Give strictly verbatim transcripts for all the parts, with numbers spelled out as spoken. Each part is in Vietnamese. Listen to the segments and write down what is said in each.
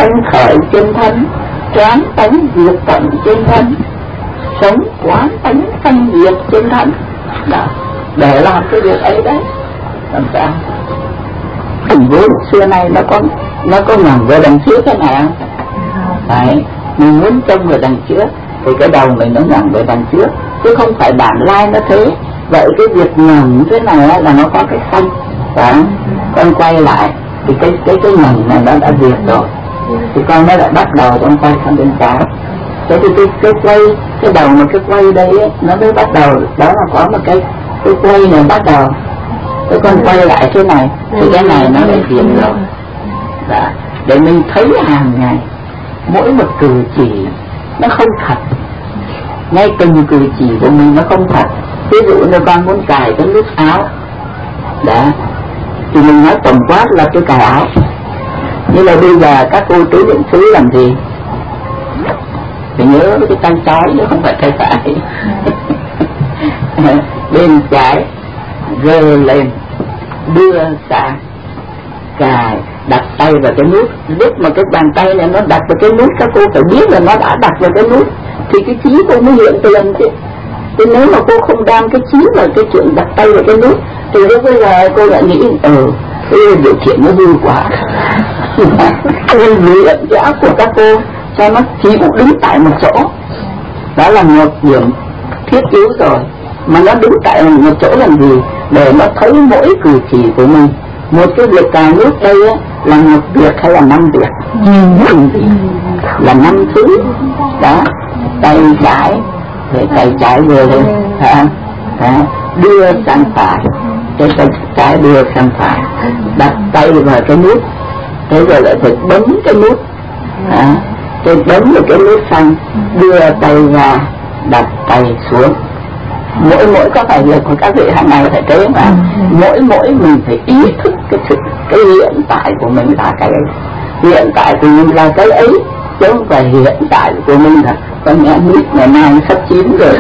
sanh khởi trên thân, quán tánh diệt tận trên thân, sống quán tánh sanh diệt trên thân. Đó, để làm cái việc ấy đấy. Làm sao? Thành vô xưa nay nó có nó có ngẩng về đằng trước thế nào? Đấy, mình muốn trông về đằng trước thì cái đầu mình nó ngẩng về đằng trước, chứ không phải bản lai nó thế. Vậy cái việc ngẩng thế này là nó có cái sanh. Và con quay lại thì cái cái cái ngẩng này nó đã diệt rồi, thì con nó lại bắt đầu con quay sang bên trái. Thế thì cái cái quay, cái đầu mà cái quay đây ấy, nó mới bắt đầu, đó là có một cái cái quay này bắt đầu. Cái con quay lại thế này thì cái này nó lại diệt rồi. Đó, để mình thấy hàng ngày mỗi một cử chỉ nó không thật, ngay từng cử chỉ của mình nó không thật. Ví dụ như con muốn cài cái nút áo, đó, thì mình nói tổng quát là tôi cài áo. Nhưng mà bây giờ các cô tứ niệm xứ làm gì? Phải nhớ cái tay trái chứ không phải tay phải. Bên trái giơ lên, đưa sang, cài, đặt tay vào cái nút. Lúc mà cái bàn tay này nó đặt vào cái nút, các cô phải biết là nó đã đặt vào cái nút thì cái trí cô mới hiện tiền chứ. Thì nếu mà cô không đang cái trí vào cái chuyện đặt tay vào cái nút thì lúc bây giờ cô lại nghĩ ừ cái điều kiện nó hư quá. Cô luyện cái óc của các cô cho nó chịu đứng tại một chỗ, đó là một điểm thiết yếu rồi. Mà nó đứng tại một chỗ làm gì? Để nó thấy mỗi cử chỉ của mình. Một cái việc cài nút đây ấy, là một việc hay là năm việc? Ừ. Là năm thứ. Đó, tay trái để tay trái vừa lên, à, à, đưa sang phải, cái tay trái đưa sang phải, đặt tay vào cái nút, thế rồi lại phải bấm cái nút, à, cái bấm vào cái nút sang, đưa tay ra, đặt tay xuống. Mỗi mỗi có phải việc của các vị hàng ngày phải thế mà. Mỗi mỗi mình phải ý thức cái sự cái hiện tại của mình là cái ấy, hiện tại của mình là cái ấy, chứ không phải hiện tại của mình là con nghe mít ngày nay sắp chín rồi.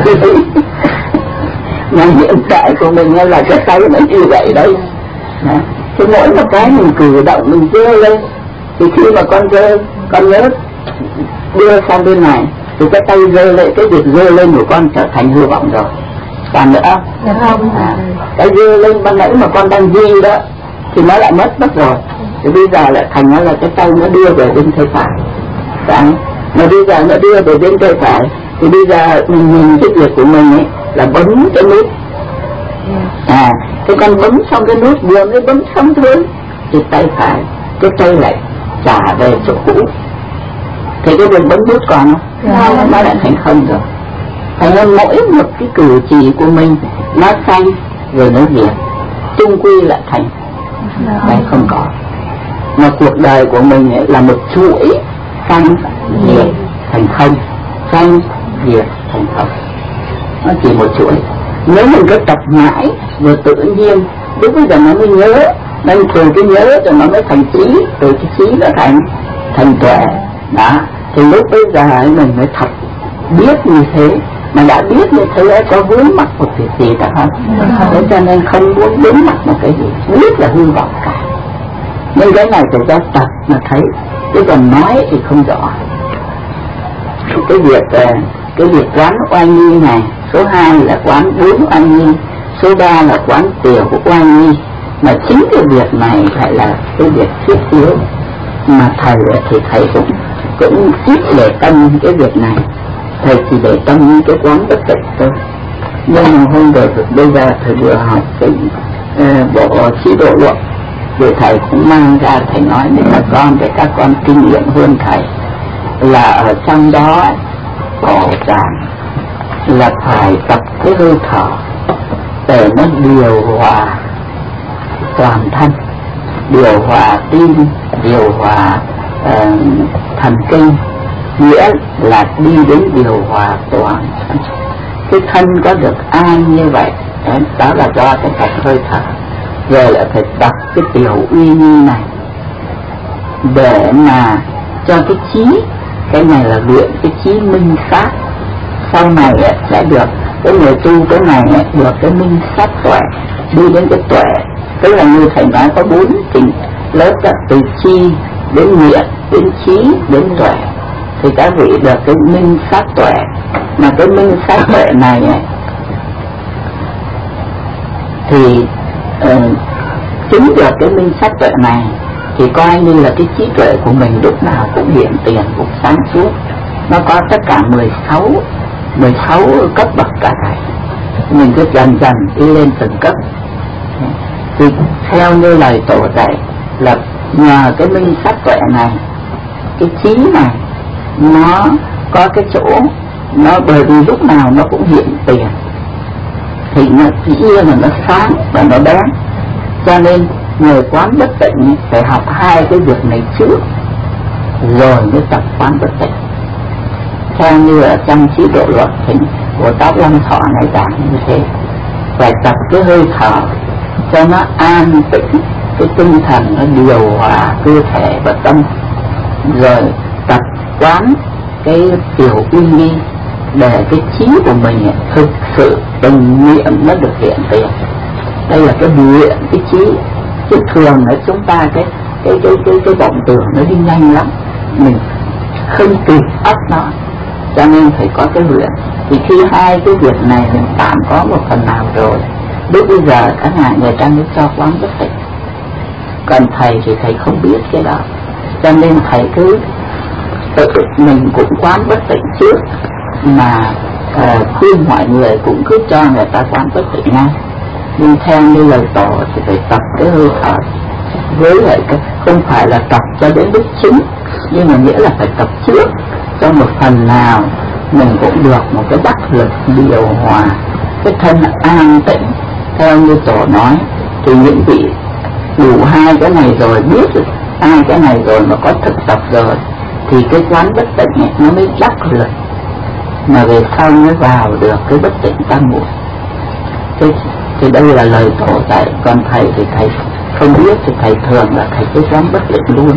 Mà hiện tại của mình là cái tay nó như vậy đấy. Thì mỗi một cái mình cử động mình dơ lên, thì khi mà con dơ, con nhớ đưa sang bên này thì cái tay dơ lên, cái việc dơ lên của con trở thành hư vọng rồi. Còn nữa không? À, cái dơ lên ban nãy mà con đang di đó thì nó lại mất mất rồi. Thì bây giờ lại thành nó là cái tay nó đưa về bên tay phải. Đấy. Mà bây giờ nó đưa về bên tay phải thì bây giờ mình nhìn cái việc của mình ấy là bấm cái nút. À, cái con bấm xong cái nút vừa mới bấm xong thôi thì tay phải, cái tay lại trả về chỗ cũ. Thì cái việc bấm nút còn không? Nó, nó lại thành không rồi. Thành ra mỗi một cái cử chỉ của mình nó sanh rồi nó diệt, chung quy lại thành đấy không có. Mà cuộc đời của mình ấy là một chuỗi sanh diệt thành không, sanh diệt thành không, nó chỉ một chuỗi. Nếu mình cứ tập mãi vừa tự nhiên lúc bây giờ nó mới nhớ, nên từ cái nhớ rồi nó mới thành trí, từ cái trí nó thành thành tuệ. Đó, thì lúc bây giờ mình mới thật biết như thế. Mà đã biết như thế có vướng mắc một việc gì cả không? Thế cho nên không muốn vướng mắc một cái gì, biết là hư vọng cả. Nhưng cái này phải ra tập mà thấy, chứ còn nói thì không rõ. Cái việc cái việc quán oai nghi này, số hai là quán bốn oai nghi, số ba là quán tiểu của oai nghi. Mà chính cái việc này phải là cái việc thiết yếu, mà thầy thì thầy cũng cũng ít để tâm cái việc này. Thầy chỉ để tâm những cái quán bất tịnh thôi. Nhưng mà hôm rồi bây giờ thầy vừa học cái uh, bộ trí độ luận, rồi thầy cũng mang ra thầy nói với các con để các con kinh nghiệm hơn thầy. Là ở trong đó có rằng là phải tập cái hơi thở để nó điều hòa toàn thân, điều hòa tim, điều hòa uh, thần kinh, nghĩa là đi đến điều hòa toàn thân. Cái thân có được an như vậy, đó là do cái tập hơi thở. Rồi lại phải tập cái tiểu uy nghi này để mà cho cái trí, cái này là luyện cái trí minh sát. Sau này sẽ được cái người tu cái này được cái minh sát tuệ, đi đến cái tuệ. Tức là như thầy nói có bốn trình lớp đó, từ chi đến nguyện, đến trí, đến tuệ, thì các vị được cái minh sát tuệ. Mà cái minh sát tuệ này ấy, thì uh, chính được cái minh sát tuệ này thì coi như là cái trí tuệ của mình lúc nào cũng hiện tiền, cũng sáng suốt. Nó có tất cả mười sáu mười sáu cấp bậc cả thầy, mình cứ dần dần đi lên từng cấp. Thì theo như lời tổ dạy là nhờ cái minh sát tuệ này, cái trí này nó có cái chỗ nó, bởi vì lúc nào nó cũng hiện tiền thì nó dĩ nhiên là nó sáng và nó bén. Cho nên người quán bất tịnh phải học hai cái việc này trước rồi mới tập quán bất tịnh. Theo như ở trong chế độ luật thì của Tác Long Thọ này giảng như thế, phải tập cái hơi thở cho nó an tĩnh, cái tinh thần nó điều hòa cơ thể và tâm, rồi tập quán cái tiểu uy nghi để cái trí của mình thực sự tình niệm nó được hiện tiền. Đây là cái luyện cái trí, chứ thường là chúng ta cái cái cái cái cái vọng tưởng nó đi nhanh lắm, mình không kịp ấp nó, cho nên phải có cái luyện. Thì khi hai cái việc này mình tạm có một phần nào rồi, lúc bây giờ các ngài người ta mới cho quán bất tịnh. Còn thầy thì thầy không biết cái đó, cho nên thầy cứ tự mình cũng quán bất tịnh trước, mà uh, khuyên mọi người cũng cứ cho người ta quán bất tịnh ngay. Nhưng theo như lời tổ thì phải tập cái hơi thở, với lại cái không phải là tập cho đến lúc chính, nhưng mà nghĩa là phải tập trước cho một phần nào mình cũng được một cái đắc lực điều hòa cái thân an tĩnh. Theo như tổ nói thì những vị đủ hai cái này rồi, biết rồi hai cái này rồi mà có thực tập rồi thì cái quán bất tịnh này nó mới đắc lực, mà về sau mới vào được cái bất tịnh tam muội. Thế thì đây là lời tổ dạy. Còn thầy thì thầy không biết, thì thầy thường là thầy cứ quán bất tịnh luôn.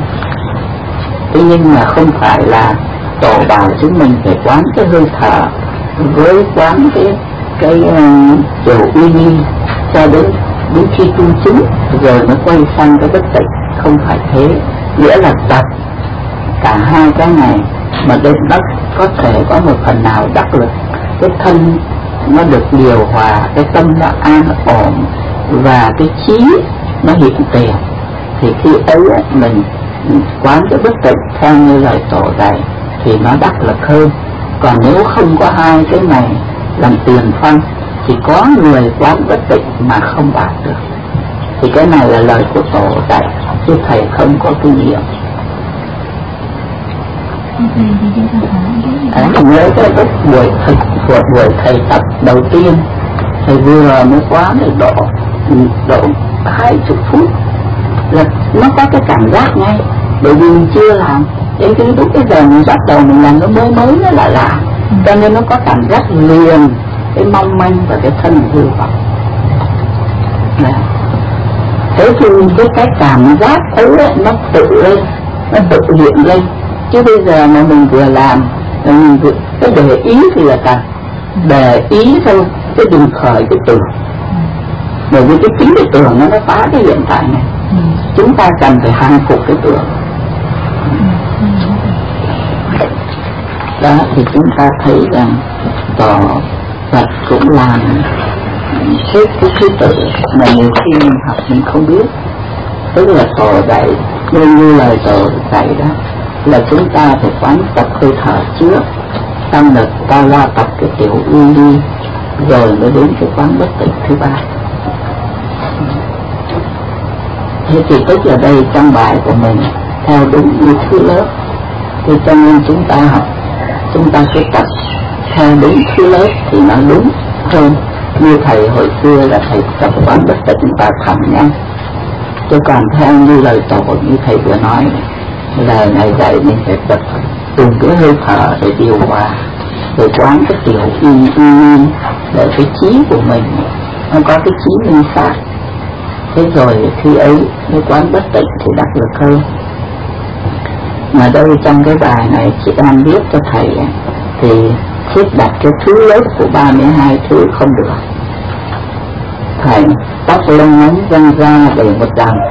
Thế nhưng mà không phải là tổ bảo chúng mình phải quán cái hơi thở với quán cái cái kiểu uh, uy nghi cho đến đến khi tu chứng rồi nó quay sang cái bất tịnh. Không phải thế, nghĩa là tập cả hai cái này mà đến đất có thể có một phần nào đắc lực, cái thân nó được điều hòa, cái tâm nó an ổn và cái trí nó hiện tiền, thì khi ấy mình quán cái bất tịnh theo như lời tổ dạy thì nó đắc lực hơn. Còn nếu không có hai cái này làm tiền phân thì có người quán bất tịnh mà không đạt được. Thì cái này là lời của tổ dạy, chứ thầy không có kinh nghiệm. À, nhớ cái lúc buổi thực của buổi thầy tập đầu tiên, thầy vừa mới quán được độ độ hai chục phút là nó có cái cảm giác ngay, bởi vì mình chưa làm. Đến cái lúc cái giờ mình bắt đầu mình làm nó mới mới nó là lạ, cho nên nó có cảm giác liền cái mong manh và cái thân hư vọng. Thế thì cái cái cảm giác ấy nó tự lên, nó tự hiện lên. Chứ bây giờ mà mình vừa làm, mình vừa, cái để ý thì là cần để ý thôi, chứ đừng khởi cái tưởng. Bởi vì cái tính cái tưởng nó nó phá cái hiện tại này. Chúng ta cần phải hàng phục cái tưởng. Đó thì chúng ta thấy rằng tổ Phật cũng làm hết cái thứ tự mà nhiều khi mình học mình không biết. Tức là tổ dạy nên như lời tổ dạy đó là chúng ta phải quán tập hơi thở trước, xong rồi ta lo tập cái tiểu uy đi, rồi mới đến cái quán bất tịnh thứ ba. Thế thì tức là đây trong bài của mình theo đúng như thứ lớp, thì cho nên chúng ta học, chúng ta sẽ tập theo đúng thứ lớp thì nó đúng hơn. Như thầy hồi xưa là thầy tập quán bất tịnh và thẳng nhanh, chứ còn theo như lời tổ như thầy vừa nói là ngày dạy mình phải tập từng cái hơi thở để điều hòa, để quán cái tiểu uy uy để cái trí của mình nó có cái trí minh sát. Thế rồi khi ấy cái quán bất tịnh thì đắc lực hơn. Mà đây trong cái bài này chị đang viết cho thầy ấy, thì xếp đặt cái thứ lớp của ba mươi hai thứ không được. Thầy tóc lông ngắn văng ra để một dòng,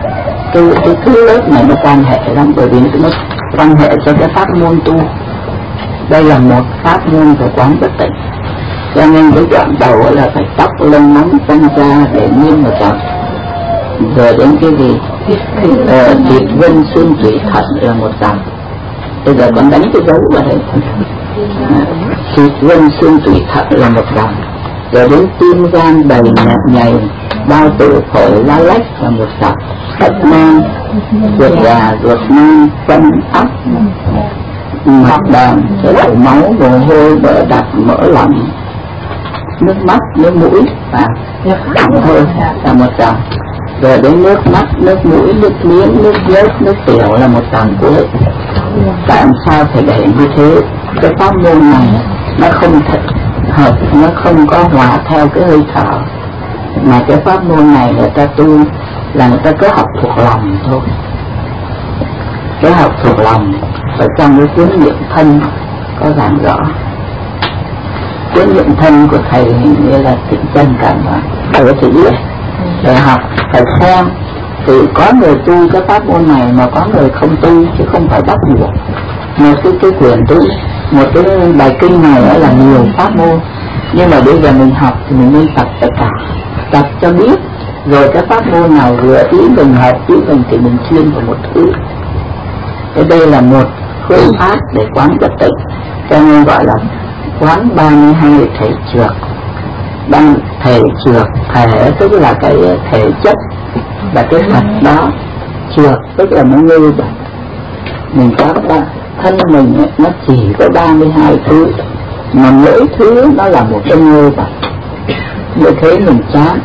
cái, cái thứ lớp này nó quan hệ lắm, bởi vì nó quan hệ cho cái pháp môn tu. Đây là một pháp môn về quán bất tịnh, cho nên cái đoạn đầu là phải tóc lông móng răng ra để nguyên một đoạn, rồi đến cái gì thịt vân xương tủy thận là một dòng. Bây giờ con đánh cái dấu vào đây, thịt vân xương tủy thận là một dòng, rồi đến tim gan đầy nhạt nhầy bao tử phổi lá lách là một dòng, thận nang ruột gà ruột non phân óc mạch đàm cái đầu máu mồ hôi mỡ đặc mỡ lỏng nước mắt nước mũi và đọng thôi là một dòng, rồi đến nước mắt nước mũi nước miếng nước nhớt nước tiểu là một dòng cuối. Tại sao phải để như thế? Cái pháp môn này nó không thật hợp, nó không có hòa theo cái hơi thở, mà cái pháp môn này người ta tu là người ta cứ học thuộc lòng thôi. Cái học thuộc lòng ở trong cái cuốn niệm thân có giảng rõ. Cuốn niệm thân của thầy hình như là Tịnh Chân Cảm mà thầy có thể biết để học phải xem. Thì có người tu cái pháp môn này mà có người không tu, chứ không phải bắt buộc. Một cái, cái quyển tu, một cái bài kinh này là nhiều pháp môn, nhưng mà bây giờ mình học thì mình nên tập tất cả, tập cho biết, rồi cái pháp môn nào vừa ý mình hợp ý mình thì mình chuyên vào một thứ. Thế đây là một phương pháp để quán bất tịnh, cho nên gọi là quán ba mươi hai thể trược. Đang thể trược, thể tức là cái thể chất, là cái thật đó. Trược tức là nó ngư vậy. Mình có ba, thân mình ấy, nó chỉ có ba mươi hai thứ, mà mỗi thứ nó là một cái ngư vậy. Như thế mình chán.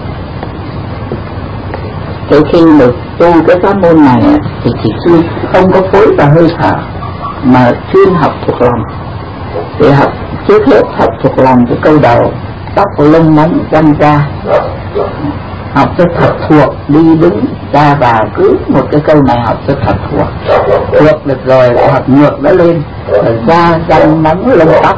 Cái khi được tu cái pháp môn này ấy, thì chỉ chuyên không có phối và hơi thở, mà chuyên học thuộc lòng. Để học trước hết học thuộc lòng cái câu đầu tóc lông móng răng ra, học cho thật thuộc, đi đứng ra vào cứ một cái câu này học cho thật thuộc. Thuộc được rồi lại học ngược nó lên, rồi da răng móng lông tóc,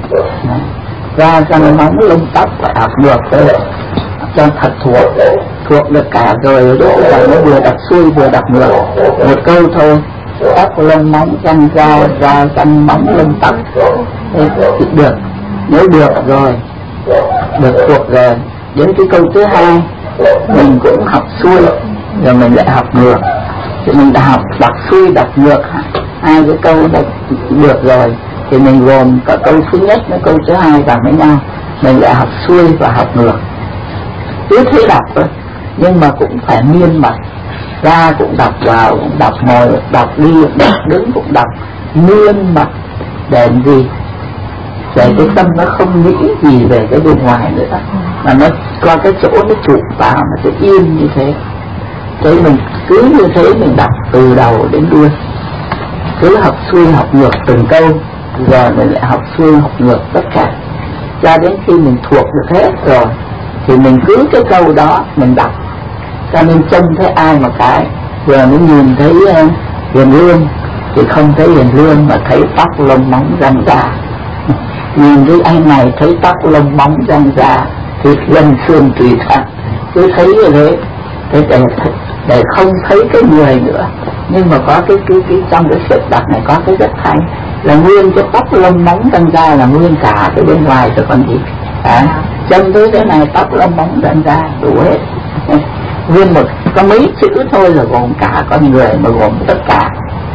da răng móng lông tóc phải học ngược thôi cho thật thuộc. Thuộc được cả rồi lúc là nó vừa đọc xuôi vừa đọc ngược một câu thôi. Tóc lông móng răng ra, da răng móng lông tóc thì được. Nếu được rồi, được thuộc rồi, đến cái câu thứ hai mình cũng học xuôi, rồi mình lại học ngược. Thì mình đã học đọc xuôi đọc ngược hai cái câu đã được rồi, thì mình gồm cả câu thứ nhất với câu thứ hai vào với nhau, mình lại học xuôi và học ngược. Cứ thế đọc thôi, nhưng mà cũng phải miên mật, ra cũng đọc vào, cũng đọc ngồi, đọc đi, đọc đứng cũng đọc, miên mật để làm gì? Để cái tâm nó không nghĩ gì về cái bên ngoài nữa, mà nó qua cái chỗ nó chụp vào, nó sẽ yên như thế. Thế mình cứ như thế mình đọc từ đầu đến đuôi, cứ học xuôi học ngược từng câu, rồi mình lại học xuôi học ngược tất cả, cho đến khi mình thuộc được hết rồi thì mình cứ cái câu đó mình đọc. Cho nên trông thấy ai mà cái vừa mới nhìn thấy uh, Hiền Lương thì không thấy Hiền Lương mà thấy tóc lông móng răng ra. Nhìn thấy anh này thấy tóc lông móng răng ra, thịt gân xương tùy thận, cứ thấy như thế. Thế để, để không thấy cái người nữa, nhưng mà có cái cái, cái trong cái sự đọc này có cái rất hay là nguyên cái tóc lông móng răng ra là nguyên cả cái bên ngoài rồi còn gì. À, chân tới cái này tóc lông móng răng ra đủ hết. Nguyên một có mấy chữ thôi là gồm cả con người, mà gồm tất cả.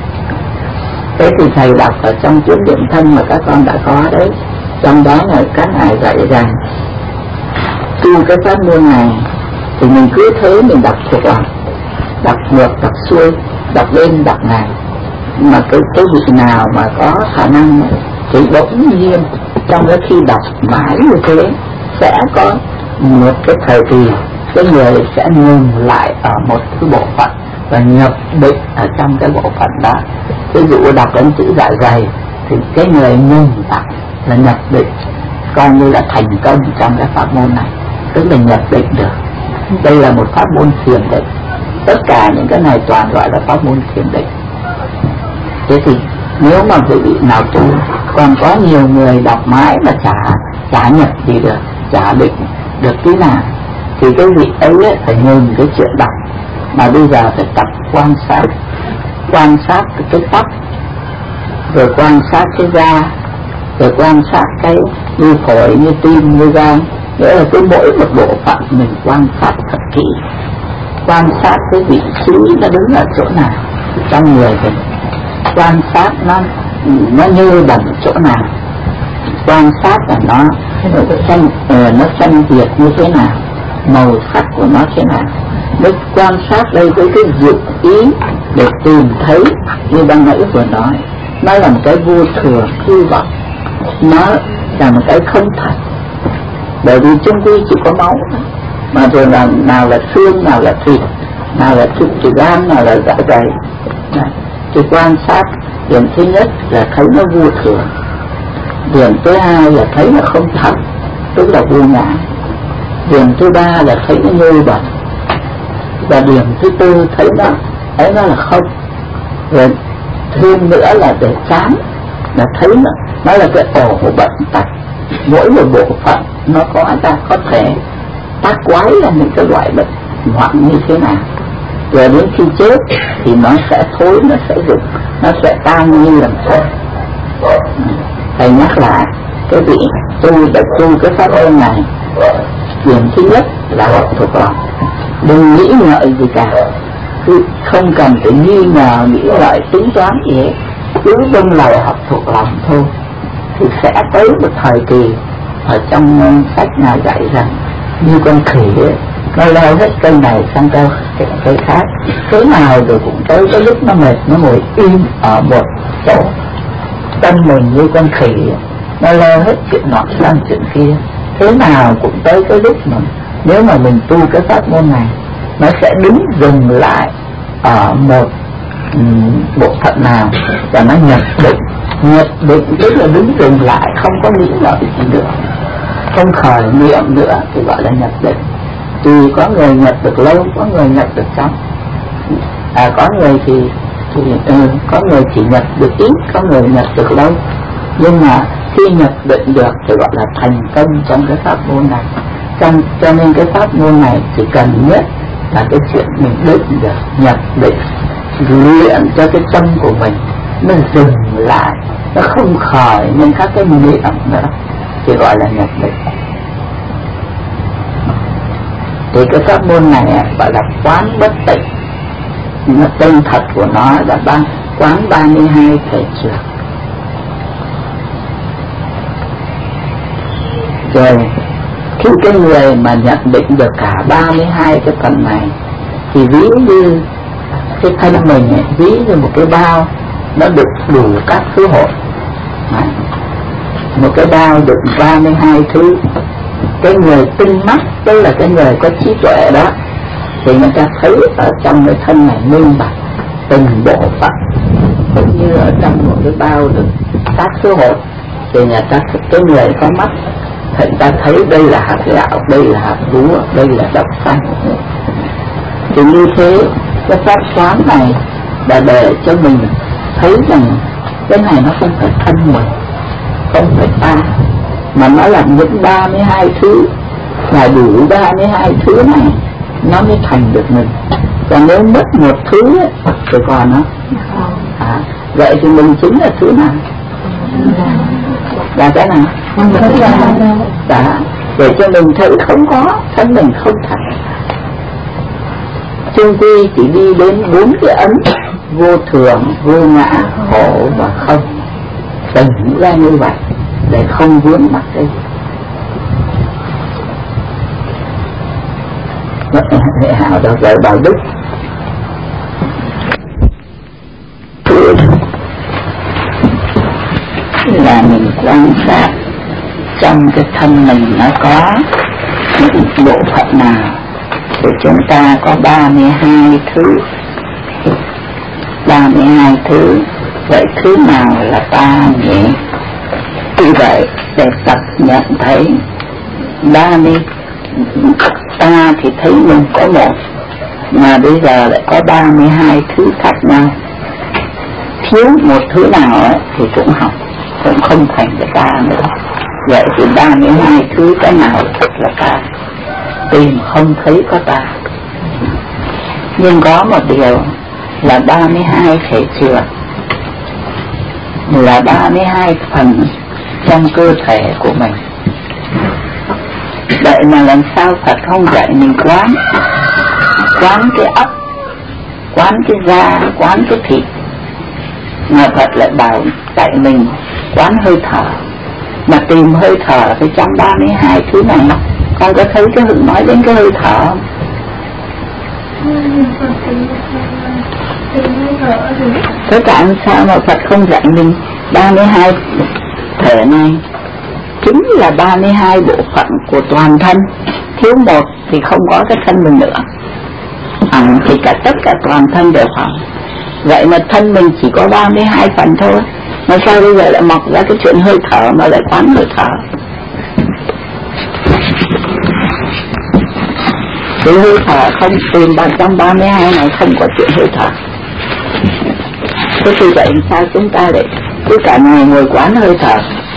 Thế thì thầy đọc ở trong cuốn niệm thân mà các con đã có đấy, trong đó là các ngài dạy rằng tu cái pháp môn này thì mình cứ thế mình đọc thuộc lòng, đọc ngược đọc xuôi, đọc lên đọc này, mà cái cái vị nào mà có khả năng thì bỗng nhiên trong cái khi đọc mãi như thế sẽ có một cái thời kỳ cái người sẽ ngừng lại ở một cái bộ phận và nhập định ở trong cái bộ phận đó. Ví dụ đọc đến chữ dạ dày thì cái người ngừng đọc là nhập định, coi như là thành công trong cái pháp môn này, tức là nhập định được. Đây là một pháp môn thiền định, tất cả những cái này toàn gọi là pháp môn thiền định. Thế thì nếu mà quý vị nào tu, còn có nhiều người đọc mãi mà chả chả nhập gì được, chả định được tí nào, thì cái vị ấy phải ngừng cái chuyện đọc, mà bây giờ phải tập quan sát, quan sát cái tóc, rồi quan sát cái da, rồi quan sát cái như phổi, như tim, như gan. Nghĩa là cứ mỗi một bộ phận mình quan sát thật kỹ, quan sát cái vị trí nó đứng ở chỗ nào trong người mình, quan sát nó nó như bẩn chỗ nào, quan sát là nó tranh nó tranh biệt như thế nào, màu sắc của nó thế nào. Mới quan sát đây với cái dụng ý để tìm thấy, như ban nãy vừa nói, nó là một cái vô thường hư vọng, nó là một cái không thật. Bởi vì chung quy chỉ có máu mà, rồi là nào là xương, nào là thịt, nào là thịt từ gan, nào là dạ dày. Thì quan sát điểm thứ nhất là thấy nó vô thường, điểm thứ hai là thấy nó không thật, tức là vô ngã, điểm thứ ba là thấy nó như bẩn, và điểm thứ tư thấy nó thấy nó là không. Rồi thêm nữa là để chán, là thấy nó nó là cái ổ của bệnh tật. Mỗi một bộ phận nó có ta có thể tác quái ra những cái loại bệnh hoạn như thế nào, rồi đến khi chết thì nó sẽ thối, nó sẽ rụng, nó sẽ tan như làm sao. Thầy nhắc lại cái vị tu để tu cái pháp môn này, điểm thứ nhất là học thuộc lòng, đừng nghĩ ngợi gì cả, cứ không cần phải nghi ngờ nghĩ ngợi tính toán gì hết, cứ vâng lời học thuộc lòng thôi. Thì sẽ tới một thời kỳ ở trong sách nào dạy rằng như con khỉ ấy, nó leo hết cây này sang cây cây khác, thế nào rồi cũng tới cái lúc nó mệt nó ngồi im ở một chỗ. Tâm mình như con khỉ ấy, nó leo hết chuyện nọ sang chuyện kia, thế nào cũng tới cái lúc mà nếu mà mình tu cái pháp môn này, nó sẽ đứng dừng lại ở một um, bộ phận nào và nó nhập định. Nhập định tức là đứng dừng lại, không có nghĩ ngợi gì nữa, không khởi niệm nữa thì gọi là nhập định. Thì có người nhập được lâu, có người nhập được chóng, à, có người thì, thì ừ, có người chỉ nhập được ít, có người nhập được lâu. Nhưng mà khi nhập định được thì gọi là thành công trong cái pháp môn này. Trong, cho nên cái pháp môn này chỉ cần nhất là cái chuyện mình định được, nhập định, luyện cho cái tâm của mình nó dừng lại, nó không khởi nên các cái niệm nữa, thì gọi là nhập định. Thì cái pháp môn này gọi là quán bất tịnh, nó tên thật của nó là ban quán ba mươi hai thể trường. Rồi khi cái người mà nhận định được cả ba mươi hai cái phần này thì ví như cái thân mình ấy, ví như một cái bao nó đựng đủ các thứ hột. Đấy. Một cái bao đựng ba mươi hai thứ. Cái người tinh mắt, tức là cái người có trí tuệ đó, thì người ta thấy ở trong cái thân này minh bạch từng bộ phận, cũng như ở trong một cái bao đựng các thứ hột, thì người ta, cái người có mắt thì người ta thấy đây là hạt gạo, đây là hạt lúa, đây là đậu xanh. Thì như thế cái pháp quán này là để cho mình thấy rằng cái này nó không phải thân mình, không phải ta, mà nó là những ba mươi hai thứ, là đủ ba mươi hai thứ này nó mới thành được mình. Còn nếu mất một thứ ấy, thì còn nó à, vậy thì mình chính là thứ nào? Là cái nào? Đã, để cho mình thấy không có, thân mình không thật. Chung quy chỉ đi đến bốn cái ấn: vô thường, vô ngã, khổ và không. Tỉnh ra như vậy để không vướng mắc cái gì. Hệ hảo đó gọi đạo đức. Là mình quan sát trong cái thân mình nó có những bộ phận nào. Thì chúng ta có ba mươi hai thứ. ba mươi hai thứ. Vậy thứ nào là ta nhỉ? Vì vậy để tập nhận thấy ba mươi, ta thì thấy mình có một, mà bây giờ lại có ba mươi hai thứ khác nhau. Thiếu một thứ nào ấy, thì cũng học, cũng không thành cái ta nữa. Vậy thì ba mươi hai thứ cái nào thật là ta? Tìm không thấy có ta. Nhưng có một điều là ba mươi hai thể chưa, là ba mươi hai phần trong cơ thể của mình. Vậy mà làm sao Phật không dạy mình quán, quán cái ấp, quán cái da, quán cái thịt, mà Phật lại bảo dạy mình quán hơi thở. Mà tìm hơi thở thì trong ba mươi hai thứ này, con có thấy cái Hưng nói đến cái hơi thở không? Thế tại sao mà Phật không dạy mình ba mươi hai thể này? Chính là ba mươi hai bộ phận của toàn thân, thiếu một thì không có cái thân mình nữa, hỏng thì cả tất cả toàn thân đều hỏng. Vậy mà thân mình chỉ có ba mươi hai phần thôi, mà sao bây giờ lại mọc ra cái chuyện hơi thở mà lại quán hơi thở? Cái hơi thở không tìm bằng trong ba mươi hai này không có chuyện hơi thở. Thế thì vậy sao chúng ta lại cứ cả ngày ngồi quán hơi thở?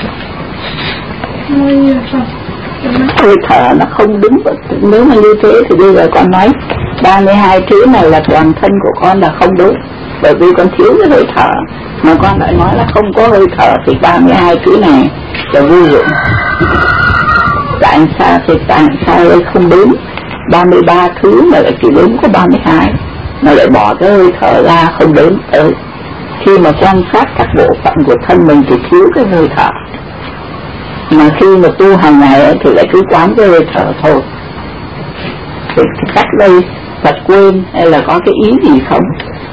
Hơi thở nó không đúng. Nếu mà như thế thì bây giờ con nói ba mươi hai thứ này là toàn thân của con là không đúng, bởi vì con thiếu cái hơi thở. Mà con lại nói là không có hơi thở thì ba mươi hai thứ này là vô dụng. Tại sao thì tại sao lại không đúng? ba mươi ba thứ mà lại chỉ đúng có ba mươi hai, mà lại bỏ cái hơi thở ra không đến tới. Khi mà quan sát các bộ phận của thân mình thì thiếu cái hơi thở, mà khi mà tu hàng ngày thì lại cứ quán cái hơi thở thôi. Thì cách đây Phật quên hay là có cái ý gì không?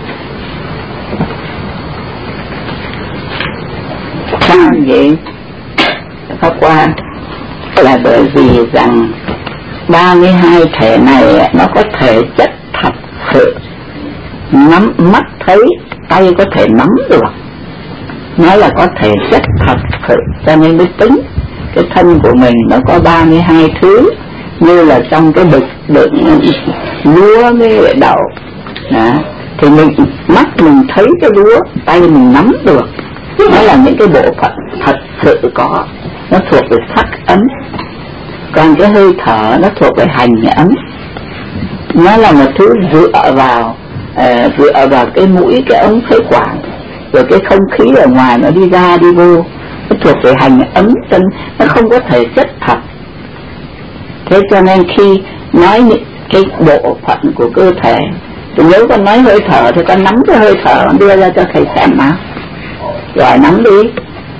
Sao vậy? Pháp qua là bởi vì rằng ba mươi hai thể này nó có thể chất thật sự, nắm mắt thấy, tay có thể nắm được, nó là có thể chất thật sự, cho nên mới tính cái thân của mình nó có ba mươi hai thứ, như là trong cái bịch đựng lúa với đậu đó, thì mình mắt mình thấy cái lúa, tay mình nắm được, nó là những cái bộ phận thật sự có, nó thuộc về sắc ấm. Còn cái hơi thở nó thuộc về hành ấm, nó là một thứ dựa vào uh, dựa vào cái mũi, cái ống phế quản, rồi cái không khí ở ngoài nó đi ra đi vô, nó thuộc về hành ấm, chân nó không có thể chất thật. Thế cho nên khi nói những cái bộ phận của cơ thể thì nếu con nói hơi thở thì con nắm cái hơi thở đưa ra cho thầy xem nào, rồi nắm đi.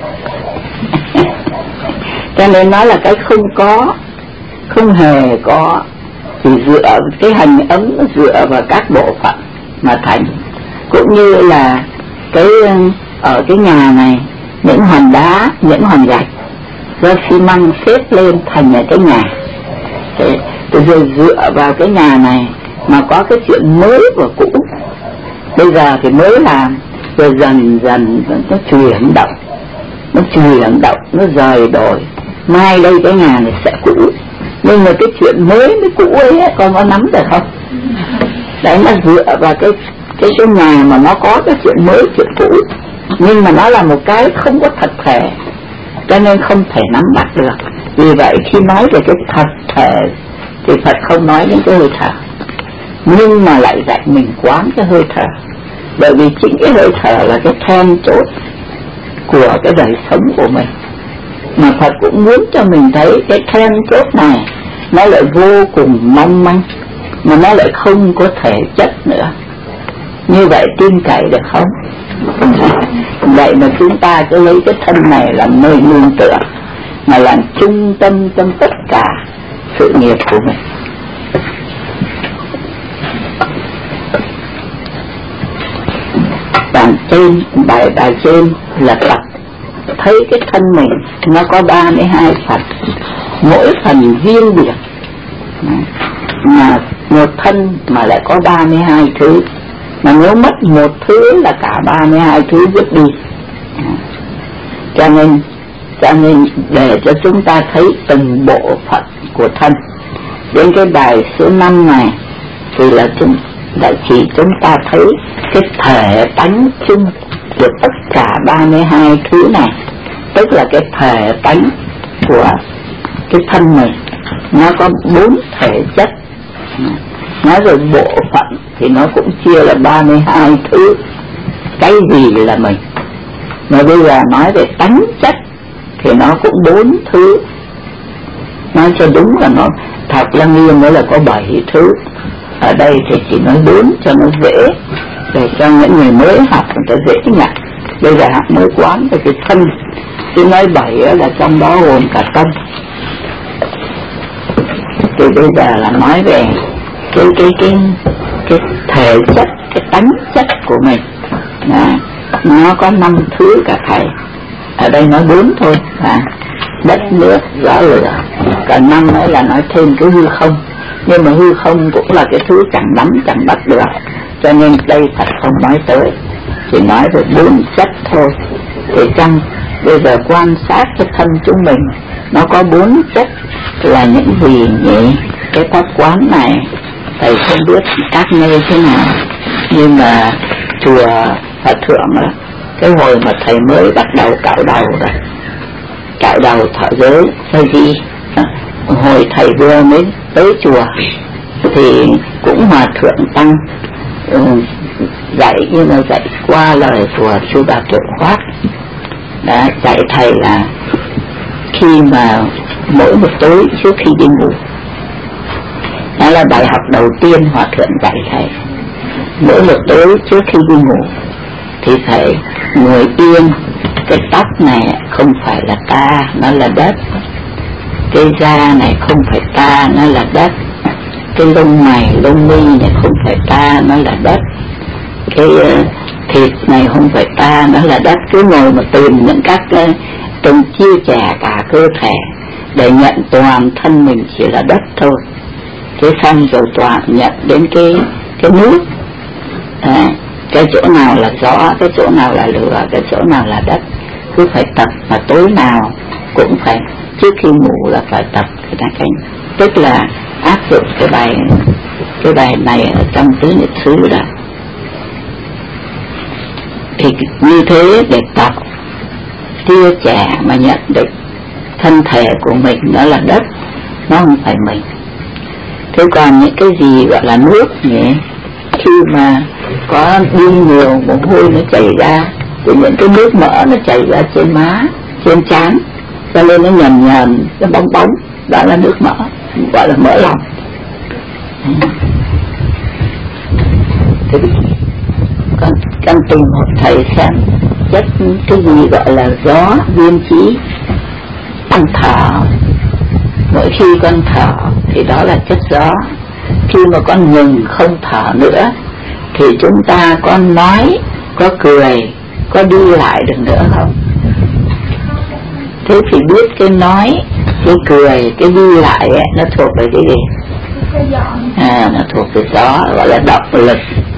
Cho nên nó là cái không có, không hề có, chỉ dựa cái hành ấm, dựa vào các bộ phận mà thành. Cũng như là cái ở cái nhà này, những hòn đá, những hòn gạch do xi măng xếp lên thành cái nhà. Thế, rồi dựa vào cái nhà này mà có cái chuyện mới và cũ. Bây giờ thì mới làm, rồi dần dần nó chuyển động, nó chuyển động, nó rời đổi. Mai đây cái nhà này sẽ cũ, nhưng mà cái chuyện mới với cũ ấy con có nắm được không? Đấy, nó dựa vào cái cái cái nhà mà nó có cái chuyện mới, chuyện cũ, nhưng mà nó là một cái không có thật thể, cho nên không thể nắm bắt được. Vì vậy khi nói về cái thật thể thì Phật không nói đến cái hơi thở, nhưng mà lại dạy mình quán cái hơi thở, bởi vì chính cái hơi thở là cái then chốt của cái đời sống của mình. Mà Phật cũng muốn cho mình thấy cái then chốt này nó lại vô cùng mong manh, mà nó lại không có thể chất nữa. Như vậy tin cậy được không? Vậy mà chúng ta cứ lấy cái thân này làm nơi nương tựa, mà làm trung tâm trong tất cả sự nghiệp của mình. Bản trên, bài bài trên là Phật thấy cái thân mình nó có ba mươi hai phần, mỗi phần riêng biệt, mà một thân mà lại có ba mươi hai thứ, mà nếu mất một thứ là cả ba mươi hai thứ vứt đi. Cho nên cho nên để cho chúng ta thấy từng bộ phận của thân. Đến cái bài số năm này thì là chúng đã chỉ chúng ta thấy cái thể tánh chung của tất cả ba mươi hai thứ này, tức là cái thể tánh của cái thân mình nó có bốn thể chất. Nói rồi bộ phận thì nó cũng chia là ba mươi hai thứ. Cái gì là mình? Mà bây giờ nói về tánh chất thì nó cũng bốn thứ. Nói cho đúng là nó thật là nghiêng nữa là có bảy thứ. Ở đây thì chỉ nói bốn cho nó dễ, để cho những người mới học người ta dễ nhận. Bây giờ học mới quán về cái thân, tôi nói bảy là trong đó gồm cả tâm. Thì bây giờ là nói về cái cái cái cái thể chất, cái tánh chất của mình. Đó. Nó có năm thứ cả thầy. Ở đây nói bốn thôi. À, đất, nước, gió, lửa. Cả năm ấy là nói thêm cái hư không. Nhưng mà hư không cũng là cái thứ chẳng nắm chẳng bắt được, cho nên đây Phật không nói tới, chỉ nói về bốn chất thôi. Thì trong bây giờ quan sát cái thân chúng mình, nó có bốn chất là những gì nhỉ? Cái pháp quán này thầy không biết các nơi thế nào, nhưng mà chùa Hòa Thượng đó, cái hồi mà thầy mới bắt đầu cạo đầu rồi, cạo đầu thọ giới sơ di, hồi thầy vừa mới tới chùa thì cũng Hòa Thượng Tăng um, dạy, nhưng mà dạy qua lời của chú Bà Tuệ Khoát đã dạy thầy là khi mà mỗi một tối trước khi đi ngủ, đó là bài học đầu tiên Hòa Thượng dạy thầy. Mỗi một tối trước khi đi ngủ thì phải ngồi yên. Cái tóc này không phải là ta, nó là đất. Cái da này không phải ta, nó là đất. Cái lông mày, lông mi này không phải ta, nó là đất. Cái uh, thịt này không phải ta, nó là đất. Cứ ngồi mà tìm những các uh, từng chia sẻ cả cơ thể để nhận toàn thân mình chỉ là đất thôi. Thế xong rồi toàn nhận đến cái cái nước. À, cái chỗ nào là gió, cái chỗ nào là lửa, cái chỗ nào là đất. Cứ phải tập, mà tối nào cũng phải trước khi ngủ là phải tập cái này, tức là áp dụng cái bài cái bài này ở trong tứ niệm xứ đó. Thì như thế để tập chia sẻ mà nhận được thân thể của mình nó là đất, nó không phải mình. Thế còn những cái gì gọi là nước nhỉ, khi mà có đi nhiều mồ hôi nó chảy ra thì những cái nước mỡ nó chảy ra trên má, trên trán, cho nên nó nhờn nhờn, nó bóng bóng, đó là nước mỡ, gọi là mỡ lòng. Thế con, con tìm một thầy xem chất cái gì gọi là gió viên trí. Con thở, mỗi khi con thở thì đó là chất gió. Khi mà con ngừng không thở nữa thì chúng ta có nói, có cười, có đi lại được nữa không? Thế thì biết cái nói, cái cười, cái đi lại ấy, nó thuộc về cái gì? À, nó thuộc về gió, gọi là động lực.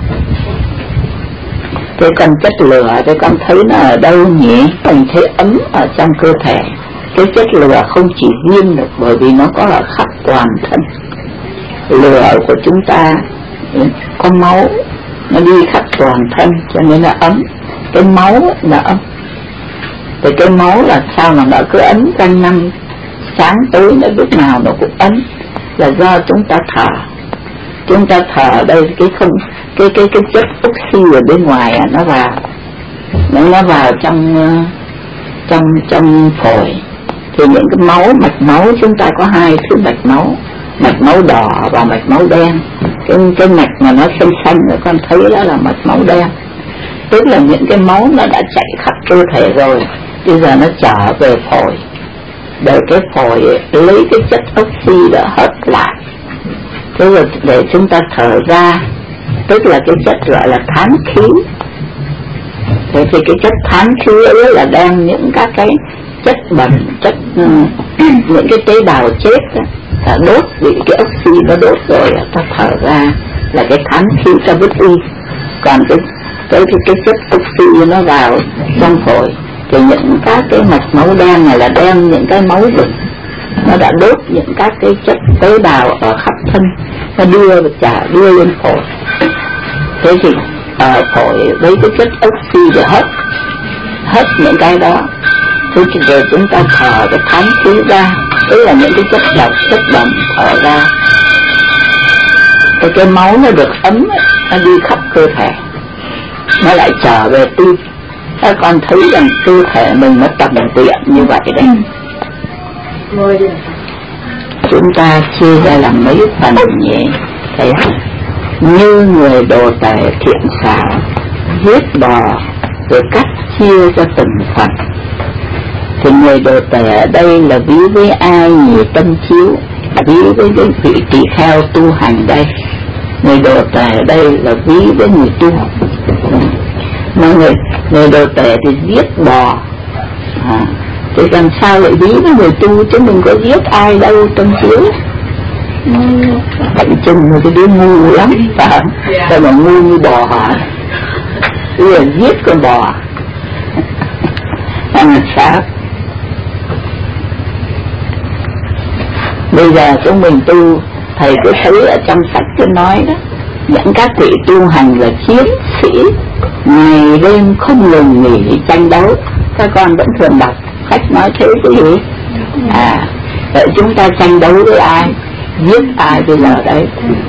Thế con chất lửa thì con thấy nó ở đâu nhỉ? Mình thấy ấm ở trong cơ thể. Cái chất lửa không chỉ riêng được, bởi vì nó có ở khắp toàn thân. Lửa của chúng ta có máu, nó đi khắp toàn thân cho nên là ấm. Cái máu là ấm. Thì cái máu là sao mà nó cứ ấm quanh năm, sáng tối nó lúc nào nó cũng ấm, là do chúng ta thở. Chúng ta thở ở đây cái không cái cái cái chất oxy ở bên ngoài à, nó vào, nó nó vào trong trong trong phổi. Thì những cái máu, mạch máu chúng ta có hai thứ mạch máu, mạch máu đỏ và mạch máu đen. Cái cái mạch mà nó xanh xanh rồi con thấy đó là mạch máu đen, tức là những cái máu nó đã chạy khắp cơ thể rồi, bây giờ nó trở về phổi, để cái phổi lấy cái chất oxy đã hấp lại, thế rồi để chúng ta thở ra, tức là cái chất gọi là thán khí. Thế thì cái chất thán khí ấy là đang những các cái chất bẩn, chất những cái tế bào chết đó, ta đốt, bị cái oxy nó đốt rồi ta thở ra là cái thán khí ta vứt đi. Còn cái cái cái, cái chất oxy nó vào trong phổi thì những các cái mạch máu đen này là đem những cái máu đục, nó đã đốt những các cái chất tế bào ở khắp thân, nó đưa trả đưa lên phổi. Thế thì ở phổi với cái chất oxy để hấp hấp những cái đó. Thế thì rồi chúng ta thở cái thán khí ra, tức là những cái chất độc, chất bẩn thở ra. cái, cái máu nó được ấm ấy, nó đi khắp cơ thể, nó lại trở về tim. Các con thấy rằng cơ thể mình nó tầm tiện như vậy đấy. Chúng ta chia ra làm mấy phần nhỉ? Thấy như người đồ tể thiện xảo giết bò rồi cắt chia cho từng phần. Thì người đồ tể ở đây là ví với ai nhỉ? Tâm chiếu, ví với cái vị tỳ kheo tu hành đây. Người đồ tể ở đây là ví với người tu. Mà người, người đồ tể thì giết bò, à, thì làm sao lại ví với người tu, chứ mình có giết ai đâu Tâm chiếu. Cạnh chừng một cái đứa ngu lắm, phải không? Sao mà ngu như bò hả? Bây giờ giết con bò làm sao? Bây giờ chúng mình tu, thầy cứ thấy ở trong sách cứ nói đó, những các vị tu hành là chiến sĩ, ngày đêm không ngừng nghỉ tranh đấu. Các con vẫn thường đọc sách nói thế chứ gì? À, vậy chúng ta tranh đấu với ai? Giết ai bây giờ đấy?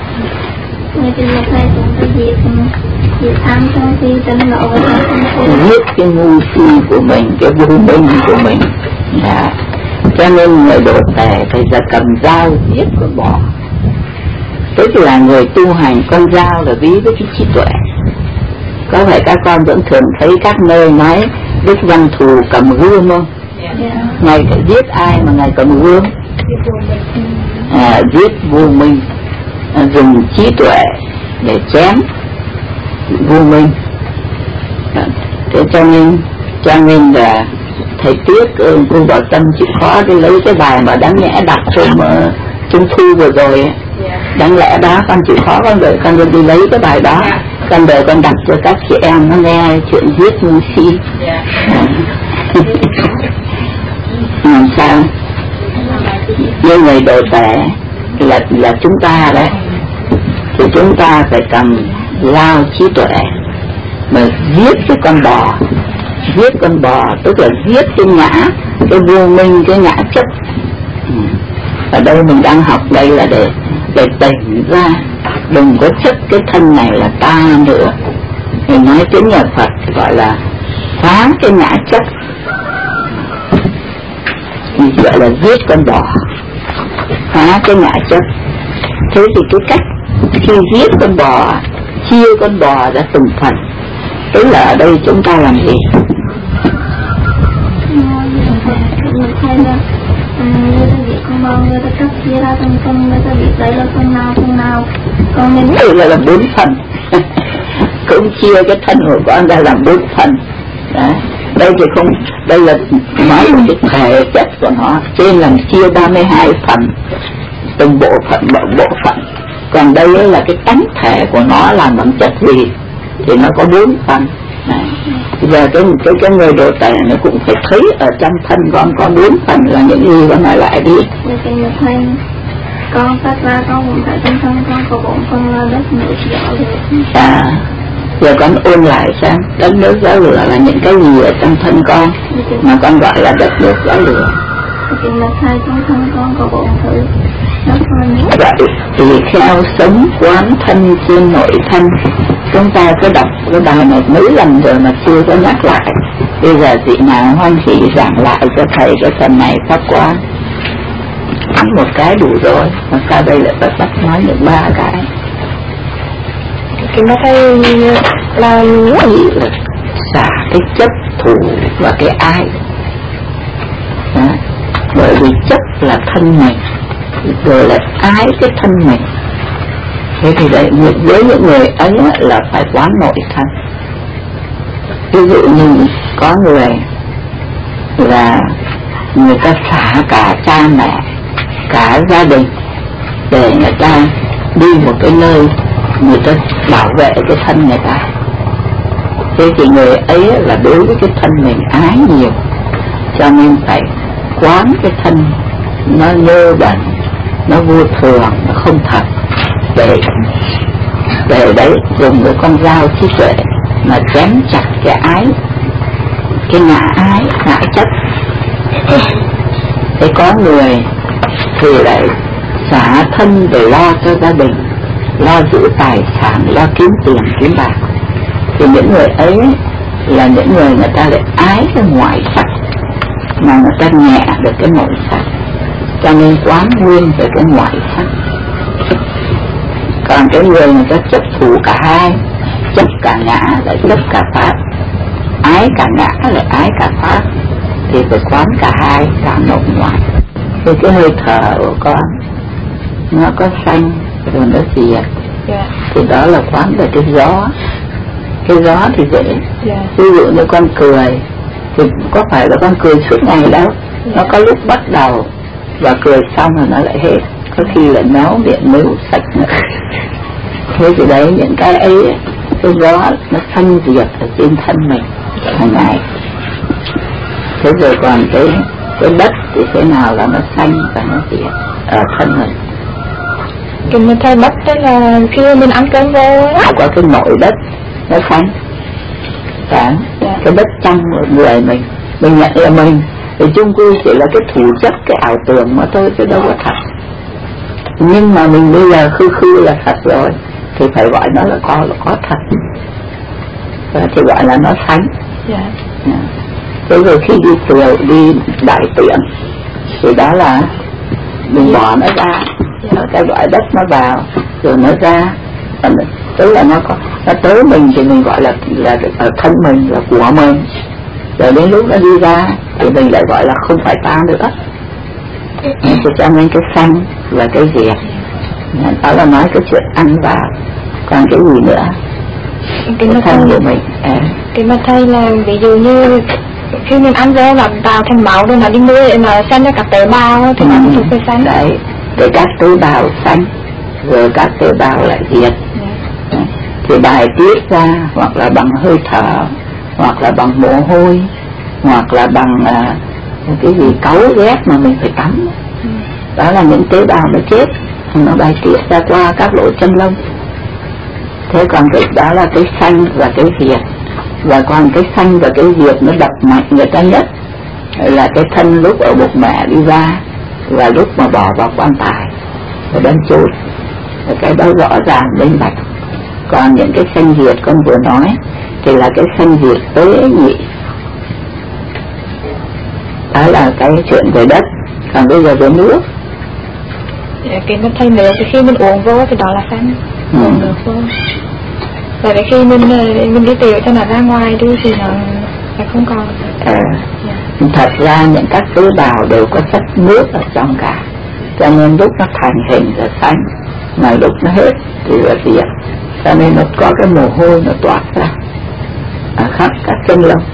Giết cái ngu si của mình, cái vô minh của mình. À, cho nên người đồ tể phải ra cầm dao giết con bò. Tức là người tu hành, con dao là ví với cái trí tuệ. Có phải các con vẫn thường thấy các nơi nói Đức Văn Thù cầm gươm không? Ngài phải giết ai mà Ngài cầm gươm? À, giết vô minh, à, dùng trí tuệ để chém vô minh. À, thế cho nên cho nên là thầy tiếc ừ, cô Bảo Tâm chịu khó đi lấy cái bài mà đáng nhẽ đặt trong uh, trung thu vừa rồi ấy. Đáng lẽ đó con chịu khó con đợi con đi lấy cái bài đó, con đợi con đặt cho các chị em nó nghe chuyện giết ngu si. Làm sao? Như người đồ tể là là chúng ta đấy, thì chúng ta phải cầm lao trí tuệ mà giết cái con bò. Giết con bò tức là giết cái ngã, cái vô minh, cái ngã chấp. Ở đây mình đang học đây là để để tỉnh ra, đừng có chấp cái thân này là ta nữa. Thì nói tiếng nhà Phật gọi là phá cái ngã chấp, gọi là giết con bò, phá cái ngã chấp. Thế thì cái cách khi giết con bò, chia con bò ra từng phần, tức là ở đây chúng ta làm gì? Người ta biết con bò, người ta cắt chia ra từng phần, người ta biết đây là phần nào phần nào. Còn mình đây là làm bốn phần. Cũng chia cái thân của con ra làm bốn phần. Đấy. Đây thì không, đây là nói về cái thể chất của nó, trên là chia ba mươi hai phần, từng bộ phận bộ bộ phận. Còn đây là cái tánh thể của nó làm bằng chất gì thì nó có bốn phần. Đấy. Giờ cái, cái, cái người đồ tể nó cũng phải thấy ở trong thân con có bốn phần là những gì, con nói lại đi. Con phát ra con cũng phải trong thân con có bốn phần là đất nước gió lửa. À, giờ con ôn lại xem đất nước gió lửa là những cái gì ở trong thân con mà con gọi là đất nước gió lửa. Thì là hai trong thân con có bốn thứ. Vậy thì theo sống quán thân trên nội thân, chúng ta cứ đọc cái bài này mấy lần rồi mà chưa có nhắc lại. Bây giờ chị nào hoan hỷ giảng lại cho thầy cái phần này pháp quán. Một cái đủ rồi, mà sao đây lại bắt nói được ba cái? Thì nó thấy là gì là xả cái chấp thủ và cái ai. Đó. Bởi vì chấp là thân mình, rồi là ái cái thân mình. Thế thì đấy, với những người ấy là phải quán nội thân. Ví dụ như có người là người ta xả cả cha mẹ, cả gia đình để người ta đi một cái nơi người ta bảo vệ cái thân người ta. Thế thì người ấy là đối với cái thân mình ái nhiều, cho nên phải quán cái thân nó nhơ bẩn, nó vô thường, nó không thật, để để đấy dùng cái con dao trí tuệ mà chém chặt cái ái, cái ngã ái, ngã chấp. Thế có người thì lại xả thân để lo cho gia đình, lo giữ tài sản, lo kiếm tiền kiếm bạc, thì những người ấy là những người người ta lại ái cái ngoại sắc mà người ta nhẹ được cái nội sắc, cho nên quán nguyên về cái ngoại sắc. Còn cái người người ta chấp thủ cả hai, chấp cả ngã lại chấp cả pháp, ái cả ngã lại ái cả pháp, thì phải quán cả hai, cả nội ngoại. Thì cái hơi thở của con nó có sanh rồi nó diệt, yeah. Thì đó là quán về cái gió. Cái gió thì dễ, yeah. Ví dụ như con cười thì có phải là con cười suốt ngày đâu, yeah. Nó có lúc bắt đầu và cười xong rồi nó lại hết, có khi lại méo miệng mếu sạch nữa. Thế thì đấy, những cái ấy, cái gió nó sanh diệt ở trên thân mình hàng ngày. Thế rồi còn cái cái đất thì thế nào là nó sanh và nó diệt ở thân mình. Thì mình thấy đất đó là khi mình ăn cơm vô á, có cái nội đất nó sanh, cả yeah. Cái đất trong người mình mình nhận là mình thì chung quy chỉ là cái thủ chất, cái ảo tưởng mà thôi chứ đâu có thật. Nhưng mà mình bây giờ khư khư là thật rồi thì phải gọi nó là có là có thật, và thì gọi là nó sanh, yeah. Yeah. Thế rồi khi đi chiều đi đại tiện thì đó là mình bỏ nó ra, nó cái gọi đất nó vào rồi nó ra, tức là nó có nó tới mình thì mình gọi là là ở thân mình, là của mình, rồi đến lúc nó đi ra thì mình lại gọi là không phải ta nữa. Thì cho nên cái sanh và cái diệt đó là nói cái chuyện ăn vào. Còn cái gì nữa? Cái, cái thân của mình à. Cái mà thầy là ví dụ như khi mình ăn vô là tạo thành máu rồi nó đi nuôi mà sanh ra các tế bào thì ừ, nó thuộc về sanh đấy, để các tế bào sanh rồi các tế bào lại diệt, yeah. Thì bài tiết ra hoặc là bằng hơi thở, hoặc là bằng mồ hôi, hoặc là bằng uh, cái gì cáu ghét mà mình phải tắm, ừ. Đó là những tế bào nó chết, nó bài tiết ra qua các lỗ chân lông. Thế còn cái đó là cái sanh và cái diệt. Và còn cái sanh và cái diệt nó đập mạnh người ta nhất là cái thân lúc ở bụng mẹ đi ra và lúc mà bỏ vào quan tài và đem chôn, cái đó rõ ràng minh bạch. Còn những cái sanh diệt con vừa nói thì là cái sanh diệt tế nhị, đó là cái chuyện về đất. Còn bây giờ về nước, cái nó thay nước thì khi mình uống vô thì đó là sanh, ừ. Uống nước vô. Tại vì khi mình mình đi tiểu cho nó ra ngoài đi thì nó sẽ không còn. À, yeah. Thật ra những các tế bào đều có chất nước ở trong cả, cho nên lúc nó thành hình là xanh, mà lúc nó hết thì là diệt. Cho nên nó có cái mồ hôi nó toát ra ở khắp các chân lông.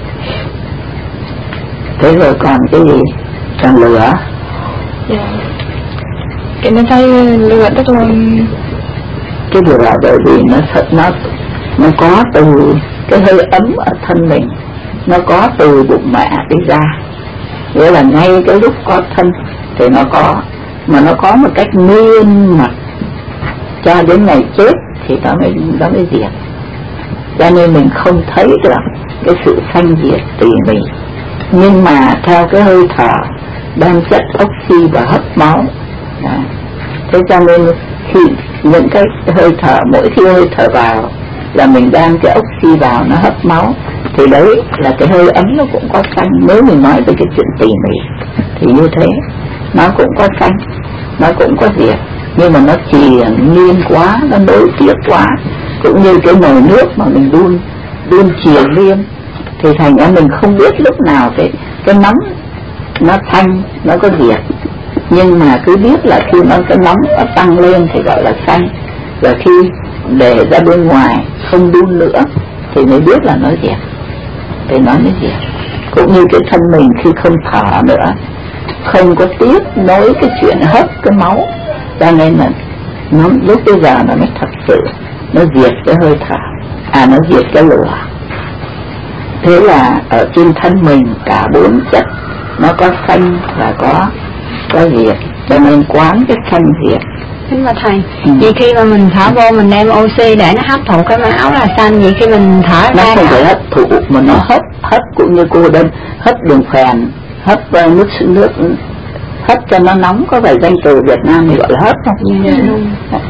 Thế rồi còn cái gì? Còn lửa. Yeah. Cái nó thấy lửa tức là cái lửa bởi vì nó thật nó nó có từ cái hơi ấm ở thân mình, nó có từ bụng mẹ đi ra, nghĩa là ngay cái lúc có thân thì nó có, mà nó có một cách miên mật cho đến ngày chết thì nó mới nó mới diệt. Cho nên mình không thấy được cái sự sanh diệt tỉ mỉ, nhưng mà theo cái hơi thở đem chất oxy và hấp máu. Đó. Thế cho nên khi những cái hơi thở, mỗi khi hơi thở vào là mình đem cái oxy vào nó hấp máu, thì đấy là cái hơi ấm nó cũng có sanh. Nếu mình nói về cái chuyện tỉ mỉ thì như thế, nó cũng có sanh, nó cũng có diệt, nhưng mà nó triền miên quá, nó nối tiếp quá, cũng như cái nồi nước mà mình đun đun triền miên thì thành ra mình không biết lúc nào cái cái nóng nó sanh, nó có diệt. Nhưng mà cứ biết là khi nó cái nóng nó tăng lên thì gọi là sanh, và khi để ra bên ngoài không đun nữa thì mới biết là nó diệt, thì nó mới diệt. Cũng như cái thân mình khi không thở nữa, không có tiếp nối cái chuyện hấp cái máu, cho nên là nó lúc bây giờ nó mới thật sự nó diệt cái hơi thở, à nó diệt cái lửa. Thế là ở trên thân mình cả bốn chất nó có sanh và có có diệt, cho nên quán cái sanh diệt. Thế mà thầy, ừ. Vì khi mà mình thở vô mình đem oxy để nó hấp thụ cái máu là sanh, vì khi mình thở nó ra không phải hấp thụ mà nó hấp hấp cũng như cô đơn hấp đường phèn, hấp uh, nước nước hấp cho nó nóng, có phải danh từ Việt Nam thì gọi là hấp không? Yeah. Hấp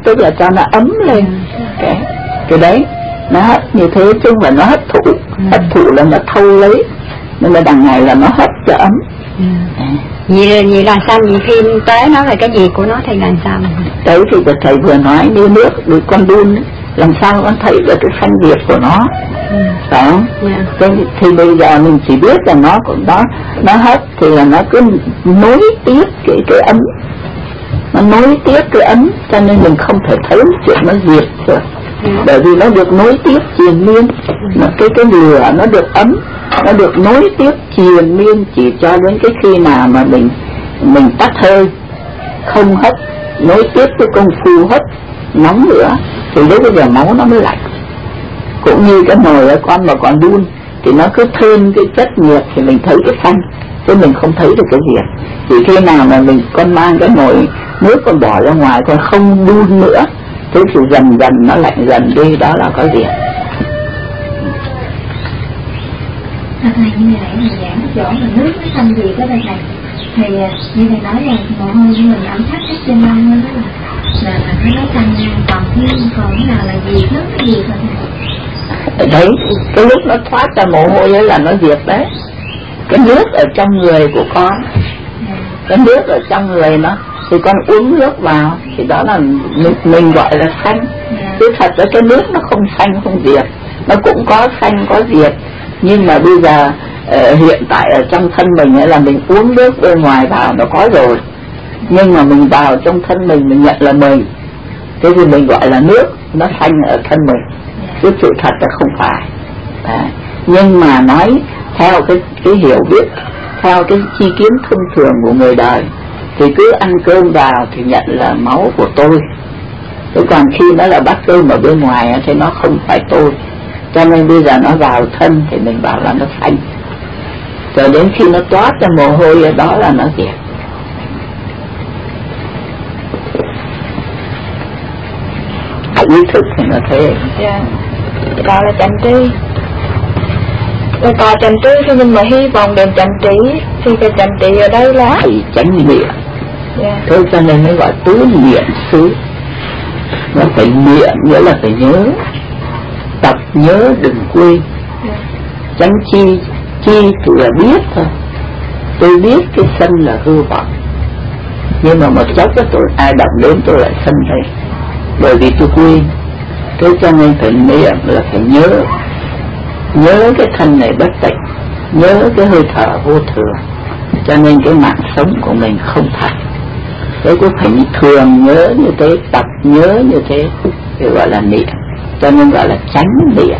tức là cho nó ấm lên. Cái, cái đấy nó hấp như thế chứ không phải nó hấp thụ. Hấp thụ là nó thâu lấy, nhưng mà đằng này là nó hấp cho ấm. Vậy, vậy là sao nhiều khi tế nói về cái gì của nó thì làm sao? Đấy thì thầy vừa nói như nước được con đun ấy, làm sao con thấy được cái xanh diệp của nó, ừ. phải không? Yeah. Thế thì bây giờ mình chỉ biết là nó cũng đó, nó hấp thì là nó cứ nối tiếp cái cái ấm, nó nối tiếp cái ấm, cho nên mình không thể thấy chuyện nó diệt được, yeah. bởi vì nó được nối tiếp triền miên, nó cái cái lửa nó được ấm, nó được nối tiếp triền miên chỉ cho đến cái khi nào mà mình mình tắt hơi, không hấp, nối tiếp cái công phu hấp nóng nữa thì lúc bây giờ máu nó mới lạnh. Cũng như cái nồi ở con mà còn đun thì nó cứ thêm cái chất nhiệt thì mình thấy cái xanh, chứ mình không thấy được cái diệt. Chỉ khi nào mà mình con mang cái nồi nước con bỏ ra ngoài, con không đun nữa, thế thì dần dần nó lạnh dần đi, đó là có diệt. Thầy như nãy mình giảng chỗ là nước nó xanh gì đó đây thầy, thì như thầy nói là mồ hôi của mình ẩm thấp hết trên lông đó là là nó nói xanh, còn cái còn cái nào là gì nước cái gì thôi thầy. Đấy, cái lúc nó thoát ra mồ hôi ấy là nó diệt đấy. Cái nước ở trong người của con, cái nước ở trong người nó thì con uống nước vào thì đó là mình, mình gọi là xanh. Chứ thật ra cái nước nó không xanh không diệt, nó cũng có xanh có diệt, nhưng mà bây giờ uh, hiện tại ở trong thân mình ấy là mình uống nước bên ngoài vào nó có rồi, nhưng mà mình vào trong thân mình mình nhận là mình, thế thì mình gọi là nước nó xanh ở thân mình, chứ sự thật là không phải. Đấy. Nhưng mà nói theo cái cái hiểu biết, theo cái chi kiến thông thường của người đời thì cứ ăn cơm vào thì nhận là máu của tôi, thế còn khi nó là bát cơm ở bên ngoài thì nó không phải tôi, cho nên bây giờ nó vào thân thì mình bảo là nó xanh, rồi đến khi nó toát ra mồ hôi đó là nó diệt. Ý thức thì nó thế. Dạ. Đó là chánh trí. Rồi có chánh trí thì mình mới hy vọng đến chánh trí, thì cái chánh trí ở đây là thì chánh niệm. Yeah. Thế cho nên nó gọi tứ niệm xứ. Nó phải niệm nghĩa là phải nhớ, tập nhớ đừng quên. Yeah. Chánh chi, chi thì là biết thôi. Tôi biết cái sân là hư vọng, nhưng mà một chốc đó tôi ai động đến tôi lại sân đây, bởi vì tôi quên. Thế cho nên phải niệm là phải nhớ, nhớ cái thân này bất tịnh, nhớ cái hơi thở vô thường, cho nên cái mạng sống của mình không thật. Thế cũng phải thường nhớ như thế, tập nhớ như thế thì gọi là niệm, cho nên gọi là chánh niệm.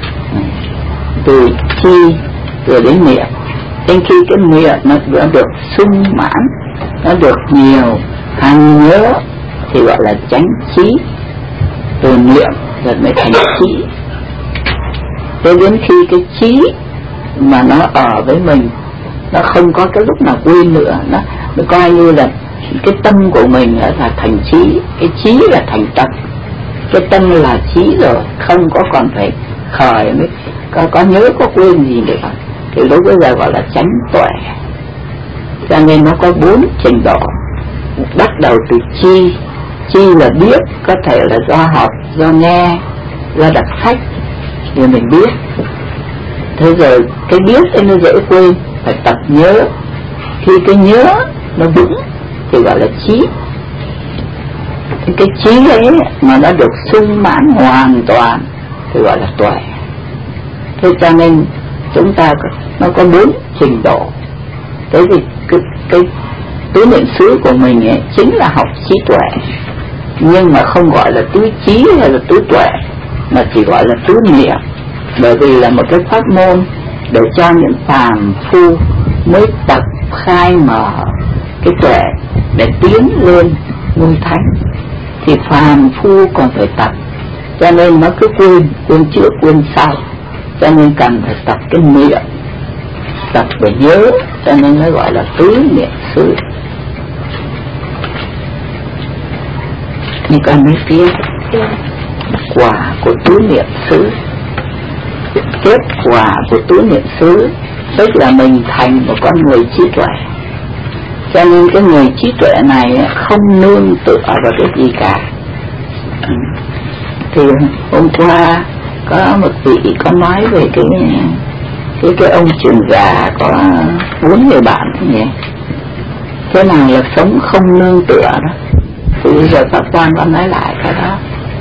Từ chi rồi đến niệm, đến khi cái niệm nó, nó được sung mãn, nó được nhiều, hàng nhớ thì gọi là chánh trí. Từ niệm rồi mới thành trí. Thế đến khi cái trí mà nó ở với mình, nó không có cái lúc nào quên nữa, nó, nó coi như là cái tâm của mình là thành trí, cái trí là thành tâm, cái tâm là trí rồi, không có còn phải khởi mới có, có nhớ có quên gì nữa, thì lúc bây giờ gọi là chánh tuệ. Cho nên nó có bốn trình độ, bắt đầu từ chi. Chi là biết, có thể là do học, do nghe, do đọc sách thì mình biết. Thế rồi cái biết ấy nó dễ quên, phải tập nhớ. Khi cái nhớ nó vững thì gọi là trí. Thì cái trí ấy mà nó được sung mãn hoàn toàn thì gọi là tuệ. Thế cho nên chúng ta có, nó có bốn trình độ. Thế thì cái, cái tứ niệm xứ của mình ấy chính là học trí tuệ, nhưng mà không gọi là tứ trí hay là tứ tuệ, mà chỉ gọi là tứ niệm, bởi vì là một cái pháp môn để cho những phàm phu mới tập khai mở cái tuệ để tiến lên ngôi thánh, thì phàm phu còn phải tập, cho nên nó cứ quên, quên trước quên sau, cho nên cần phải tập cái niệm, tập để nhớ, cho nên nó gọi là tứ niệm xứ. Nhưng còn nói tiếp quả của tứ niệm xứ, kết quả của tứ niệm xứ tức là mình thành một con người trí tuệ. Cho nên cái người trí tuệ này không nương tựa vào cái gì cả, Thì hôm qua có một vị có nói về cái cái cái ông trưởng già có bốn người bạn nhỉ, thế nào là sống không nương tựa đó. Thì bây giờ pháp quan con nói lại cái đó,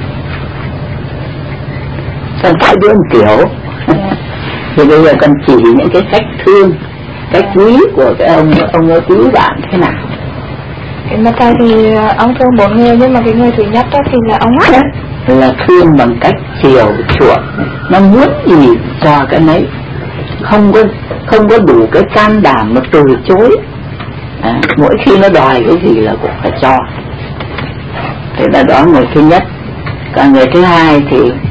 con phải biết kiểu. Thì bây giờ con chỉ những cái cách thương, cách quý của cái ông ông ấy quý bạn thế nào. Mà thầy thì ông thương bốn người, nhưng mà cái người thứ nhất đó thì là ông á là thương bằng cách chiều chuộng, nó muốn gì cho cái nấy, không có không có đủ cái can đảm mà từ chối. À, mỗi khi nó đòi cái gì là cũng phải cho. Thế là đó người thứ nhất. Còn người thứ hai thì